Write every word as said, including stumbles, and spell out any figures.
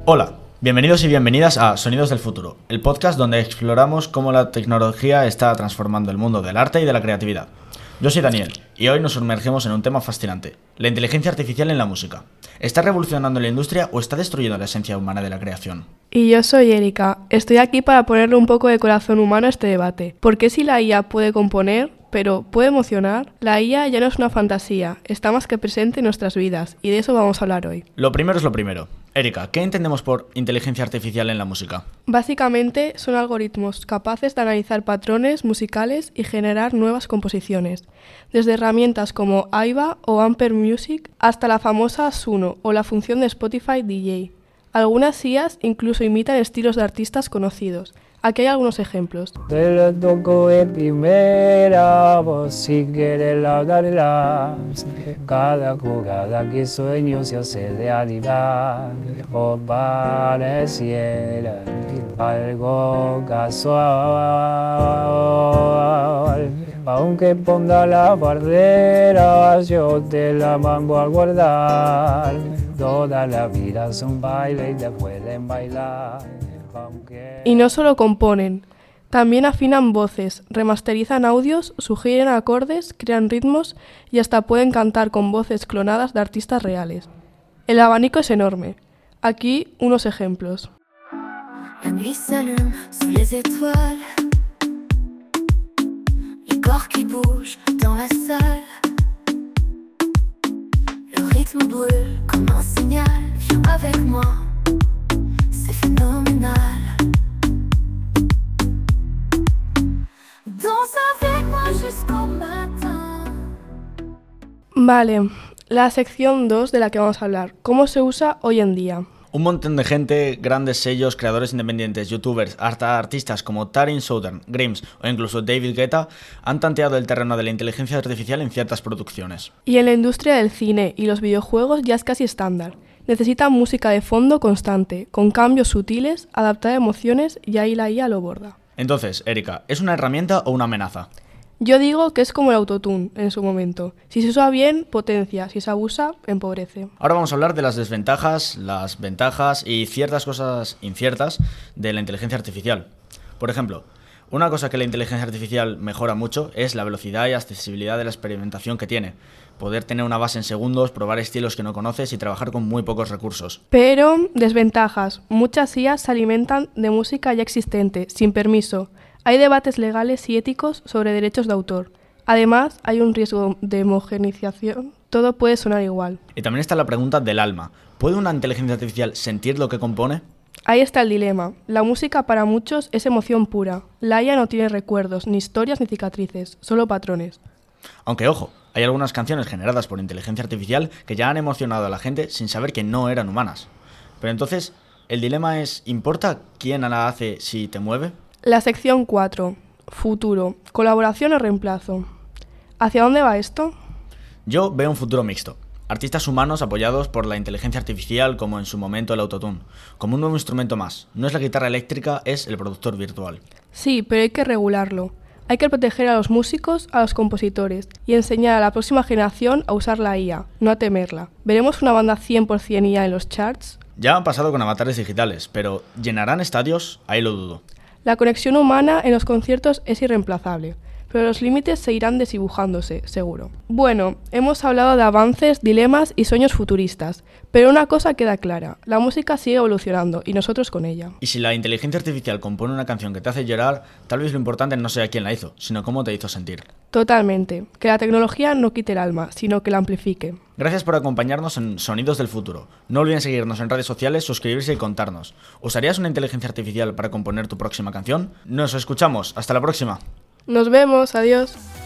Hola, bienvenidos y bienvenidas a Sonidos del Futuro, el podcast donde exploramos cómo la tecnología está transformando el mundo del arte y de la creatividad. Yo soy Daniel, y hoy nos sumergimos en un tema fascinante, la inteligencia artificial en la música. ¿Está revolucionando la industria o está destruyendo la esencia humana de la creación? Y yo soy Erika, estoy aquí para ponerle un poco de corazón humano a este debate. ¿Por qué si la I A puede componer, pero puede emocionar? La I A ya no es una fantasía, está más que presente en nuestras vidas, y de eso vamos a hablar hoy. Lo primero es lo primero. Erika, ¿qué entendemos por inteligencia artificial en la música? Básicamente son algoritmos capaces de analizar patrones musicales y generar nuevas composiciones, desde herramientas como Aiva o Ampere Music hasta la famosa Suno o la función de Spotify D J. Algunas I As incluso imitan estilos de artistas conocidos. Aquí hay algunos ejemplos. Te lo toco de primera voz, si quieres la darás. Cada jugada que sueño se hace realidad. O pareciera algo casual. Aunque ponga la bandera, yo te la mando a guardar. Toda la vida es un baile y te pueden bailar. Y no solo componen, también afinan voces, remasterizan audios, sugieren acordes, crean ritmos y hasta pueden cantar con voces clonadas de artistas reales. El abanico es enorme. Aquí unos ejemplos. La nuit s'allume sous les étoiles. Les corps qui bougent dans la salle. Le rythme brûle comme un signal. Viens avec moi, c'est phénoménal. Danse avec moi jusqu'au matin. Vale, la sección dos de la que vamos a hablar. ¿Cómo se usa hoy en día? Un montón de gente, grandes sellos, creadores independientes, youtubers, hasta artistas como Tarin Southern, Grimes o incluso David Guetta han tanteado el terreno de la inteligencia artificial en ciertas producciones. Y en la industria del cine y los videojuegos ya es casi estándar. Necesitan música de fondo constante, con cambios sutiles, adaptada a emociones y ahí la I A lo borda. Entonces, Erika, ¿es una herramienta o una amenaza? Yo digo que es como el autotune en su momento. Si se usa bien, potencia. Si se abusa, empobrece. Ahora vamos a hablar de las desventajas, las ventajas y ciertas cosas inciertas de la inteligencia artificial. Por ejemplo, una cosa que la inteligencia artificial mejora mucho es la velocidad y accesibilidad de la experimentación que tiene. Poder tener una base en segundos, probar estilos que no conoces y trabajar con muy pocos recursos. Pero, desventajas. Muchas I As se alimentan de música ya existente, sin permiso. Hay debates legales y éticos sobre derechos de autor. Además, hay un riesgo de homogeneización. Todo puede sonar igual. Y también está la pregunta del alma. ¿Puede una inteligencia artificial sentir lo que compone? Ahí está el dilema. La música para muchos es emoción pura. La I A no tiene recuerdos, ni historias, ni cicatrices, solo patrones. Aunque, ojo, hay algunas canciones generadas por inteligencia artificial que ya han emocionado a la gente sin saber que no eran humanas. Pero entonces, el dilema es, ¿importa quién la hace si te mueve? La sección cuatro. Futuro. ¿Colaboración o reemplazo? ¿Hacia dónde va esto? Yo veo un futuro mixto. Artistas humanos apoyados por la inteligencia artificial, como en su momento el autotune. Como un nuevo instrumento más. No es la guitarra eléctrica, es el productor virtual. Sí, pero hay que regularlo. Hay que proteger a los músicos, a los compositores y enseñar a la próxima generación a usar la I A, no a temerla. ¿Veremos una banda cien por ciento I A en los charts? Ya han pasado con avatares digitales, pero ¿llenarán estadios? Ahí lo dudo. La conexión humana en los conciertos es irreemplazable, pero los límites seguirán desdibujándose, seguro. Bueno, hemos hablado de avances, dilemas y sueños futuristas, pero una cosa queda clara, la música sigue evolucionando y nosotros con ella. Y si la inteligencia artificial compone una canción que te hace llorar, tal vez lo importante no sea quién la hizo, sino cómo te hizo sentir. Totalmente, que la tecnología no quite el alma, sino que la amplifique. Gracias por acompañarnos en Sonidos del Futuro. No olviden seguirnos en redes sociales, suscribirse y contarnos. ¿Usarías una inteligencia artificial para componer tu próxima canción? Nos escuchamos. Hasta la próxima. Nos vemos, adiós.